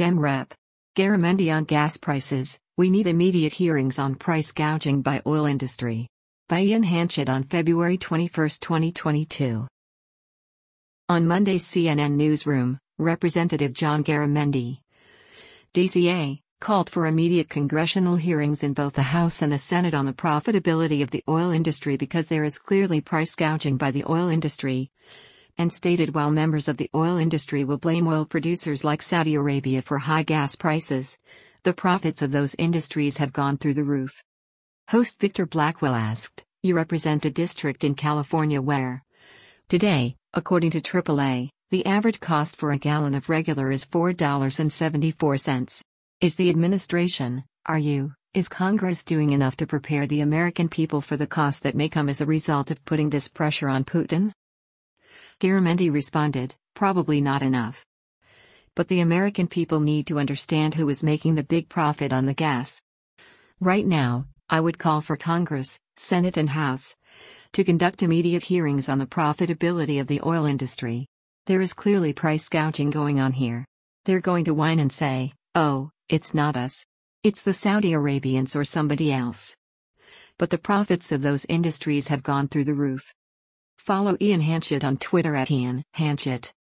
Dem Rep. Garamendi on gas prices, we need immediate hearings on price gouging by oil industry. By Ian Hanchett on February 21, 2022. On Monday's CNN newsroom, Representative John Garamendi, DCA, called for immediate congressional hearings in both the House and the Senate on the profitability of the oil industry because there is clearly price gouging by the oil industry, and stated while members of the oil industry will blame oil producers like Saudi Arabia for high gas prices, the profits of those industries have gone through the roof. Host Victor Blackwell asked, "You represent a district in California where, today, according to AAA, the average cost for a gallon of regular is $4.74. Is the administration, is Congress doing enough to prepare the American people for the cost that may come as a result of putting this pressure on Putin?" Garamendi responded, "Probably not enough. But the American people need to understand who is making the big profit on the gas. Right now, I would call for Congress, Senate and House, to conduct immediate hearings on the profitability of the oil industry. There is clearly price gouging going on here. They're going to whine and say, 'Oh, it's not us. It's the Saudi Arabians or somebody else.' But the profits of those industries have gone through the roof." Follow Ian Hanchett on Twitter @IanHanchett.